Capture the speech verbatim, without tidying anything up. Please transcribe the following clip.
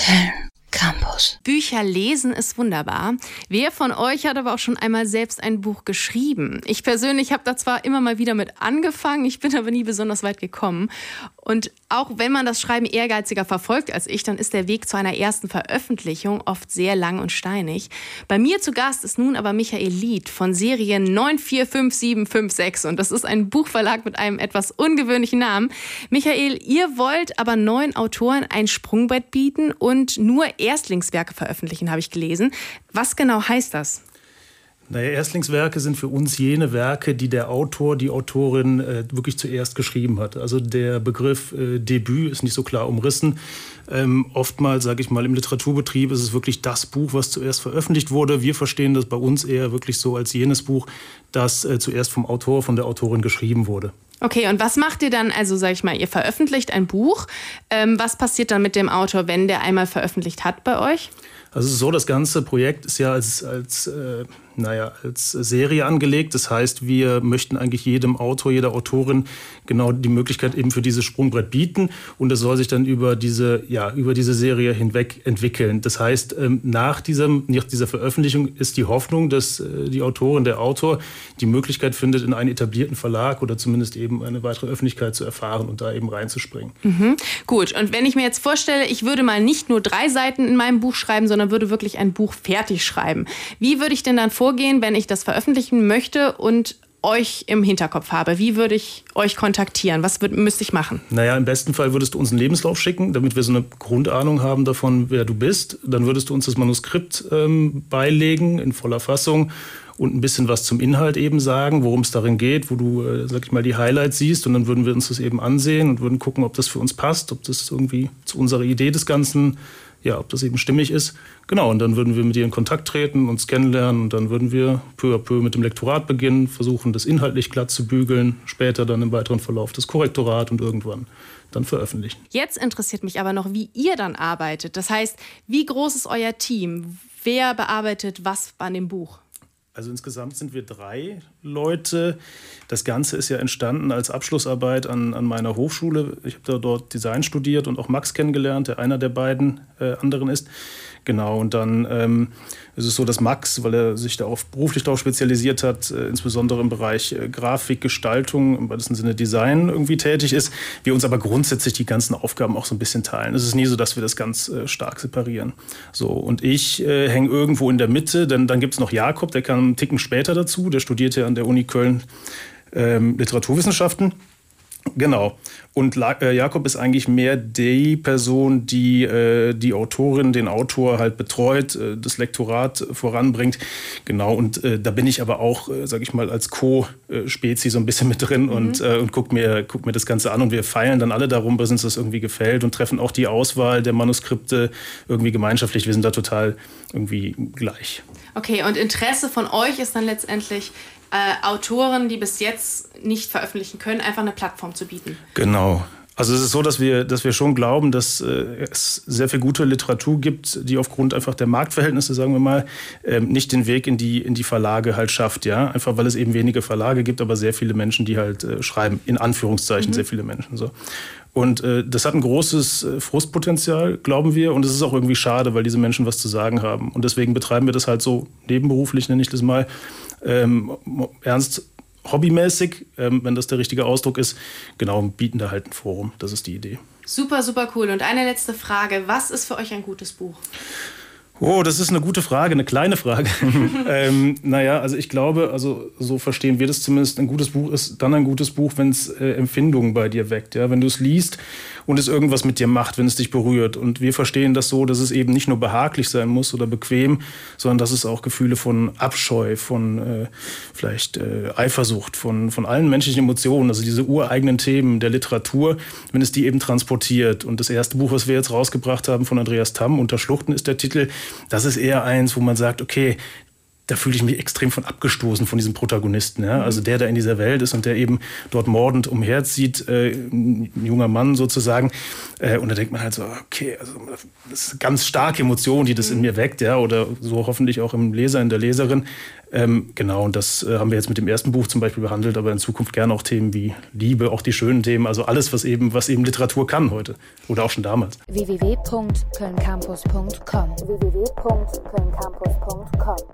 Film Campus. Bücher lesen ist wunderbar. Wer von euch hat aber auch schon einmal selbst ein Buch geschrieben? Ich persönlich habe da zwar immer mal wieder mit angefangen, ich bin aber nie besonders weit gekommen. Und auch wenn man das Schreiben ehrgeiziger verfolgt als ich, dann ist der Weg zu einer ersten Veröffentlichung oft sehr lang und steinig. Bei mir zu Gast ist nun aber Michael Lied von Serien neun vier fünf sieben fünf sechs und das ist ein Buchverlag mit einem etwas ungewöhnlichen Namen. Michael, ihr wollt aber neuen Autoren ein Sprungbrett bieten und nur Erstlingswerke veröffentlichen, habe ich gelesen. Was genau heißt das? Naja, Erstlingswerke sind für uns jene Werke, die der Autor, die Autorin äh, wirklich zuerst geschrieben hat. Also der Begriff äh, Debüt ist nicht so klar umrissen. Ähm, oftmals, sage ich mal, im Literaturbetrieb ist es wirklich das Buch, was zuerst veröffentlicht wurde. Wir verstehen das bei uns eher wirklich so als jenes Buch, das äh, zuerst vom Autor, von der Autorin geschrieben wurde. Okay, und was macht ihr dann, also sag ich mal, ihr veröffentlicht ein Buch. Ähm, was passiert dann mit dem Autor, wenn der einmal veröffentlicht hat bei euch? Also es ist so, das ganze Projekt ist ja als, als, äh, naja, als Serie angelegt. Das heißt, wir möchten eigentlich jedem Autor, jeder Autorin genau die Möglichkeit eben für dieses Sprungbrett bieten. Und es soll sich dann über diese, ja, über diese Serie hinweg entwickeln. Das heißt, ähm, nach, diesem, nach dieser Veröffentlichung ist die Hoffnung, dass äh, die Autorin, der Autor die Möglichkeit findet, in einen etablierten Verlag oder zumindest eben eine weitere Öffentlichkeit zu erfahren und da eben reinzuspringen. Mhm. Gut, und wenn ich mir jetzt vorstelle, ich würde mal nicht nur drei Seiten in meinem Buch schreiben, sondern würde wirklich ein Buch fertig schreiben. Wie würde ich denn dann vorgehen, wenn ich das veröffentlichen möchte und euch im Hinterkopf habe? Wie würde ich euch kontaktieren? Was würd, müsste ich machen? Naja, im besten Fall würdest du uns einen Lebenslauf schicken, damit wir so eine Grundahnung haben davon, wer du bist. Dann würdest du uns das Manuskript ähm, beilegen in voller Fassung und ein bisschen was zum Inhalt eben sagen, worum es darin geht, wo du, äh, sag ich mal, die Highlights siehst. Und dann würden wir uns das eben ansehen und würden gucken, ob das für uns passt, ob das irgendwie zu unserer Idee des Ganzen, ja, ob das eben stimmig ist. Genau, und dann würden wir mit dir in Kontakt treten, uns kennenlernen und dann würden wir peu à peu mit dem Lektorat beginnen, versuchen, das inhaltlich glatt zu bügeln, später dann im weiteren Verlauf das Korrektorat und irgendwann dann veröffentlichen. Jetzt interessiert mich aber noch, wie ihr dann arbeitet. Das heißt, wie groß ist euer Team? Wer bearbeitet was an dem Buch? Also insgesamt sind wir drei Leute. Das Ganze ist ja entstanden als Abschlussarbeit an, an meiner Hochschule. Ich habe da dort Design studiert und auch Max kennengelernt, der einer der beiden äh, anderen ist. Genau, und dann ähm, ist es so, dass Max, weil er sich da auch beruflich darauf spezialisiert hat, äh, insbesondere im Bereich äh, Grafik, Gestaltung, im weitesten Sinne Design irgendwie tätig ist. Wir uns aber grundsätzlich die ganzen Aufgaben auch so ein bisschen teilen. Es ist nie so, dass wir das ganz äh, stark separieren. So, und ich äh, hänge irgendwo in der Mitte, denn dann gibt es noch Jakob, der kam einen Ticken später dazu, der studiert ja an der Uni Köln ähm, Literaturwissenschaften. Genau. Und Jakob ist eigentlich mehr die Person, die äh, die Autorin, den Autor halt betreut, äh, das Lektorat voranbringt. Genau. Und äh, da bin ich aber auch, äh, sag ich mal, als Co-Spezi so ein bisschen mit drin mhm. und, äh, und guck mir, guck mir das Ganze an. Und wir feilen dann alle darum, bis uns das irgendwie gefällt und treffen auch die Auswahl der Manuskripte irgendwie gemeinschaftlich. Wir sind da total irgendwie gleich. Okay, und Interesse von euch ist dann letztendlich, Äh, Autoren, die bis jetzt nicht veröffentlichen können, einfach eine Plattform zu bieten. Genau. Also es ist so, dass wir, dass wir schon glauben, dass äh, es sehr viel gute Literatur gibt, die aufgrund einfach der Marktverhältnisse, sagen wir mal, ähm, nicht den Weg in die, in die Verlage halt schafft. Ja? Einfach weil es eben wenige Verlage gibt, aber sehr viele Menschen, die halt äh, schreiben, in Anführungszeichen mhm. sehr viele Menschen. So. Und äh, das hat ein großes äh, Frustpotenzial, glauben wir. Und es ist auch irgendwie schade, weil diese Menschen was zu sagen haben. Und deswegen betreiben wir das halt so nebenberuflich, nenne ich das mal, ähm, ernst hobbymäßig, ähm, wenn das der richtige Ausdruck ist. Genau, bieten da halt ein Forum. Das ist die Idee. Super, super cool. Und eine letzte Frage. Was ist für euch ein gutes Buch? Oh, das ist eine gute Frage, eine kleine Frage. ähm, naja, also ich glaube, also so verstehen wir das zumindest, ein gutes Buch ist dann ein gutes Buch, wenn es äh, Empfindungen bei dir weckt. Ja? Wenn du es liest und es irgendwas mit dir macht, wenn es dich berührt. Und wir verstehen das so, dass es eben nicht nur behaglich sein muss oder bequem, sondern dass es auch Gefühle von Abscheu, von äh, vielleicht äh, Eifersucht, von, von allen menschlichen Emotionen, also diese ureigenen Themen der Literatur, wenn es die eben transportiert. Und das erste Buch, was wir jetzt rausgebracht haben von Andreas Tamm, Unter Schluchten ist der Titel, das ist eher eins, wo man sagt, okay, da fühle ich mich extrem von abgestoßen von diesem Protagonisten. Ja? Also der, der in dieser Welt ist und der eben dort mordend umherzieht, äh, ein junger Mann sozusagen. Äh, und da denkt man halt so, okay, also das ist eine ganz starke Emotion, die das in mir weckt, ja, oder so hoffentlich auch im Leser, in der Leserin. Ähm, genau, und das äh, haben wir jetzt mit dem ersten Buch zum Beispiel behandelt, aber in Zukunft gerne auch Themen wie Liebe, auch die schönen Themen, also alles, was eben, was eben Literatur kann heute oder auch schon damals. w w w punkt köln campus punkt com w w w punkt köln campus punkt com